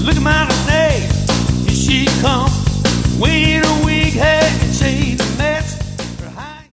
Look at my name, here she come, weighing away.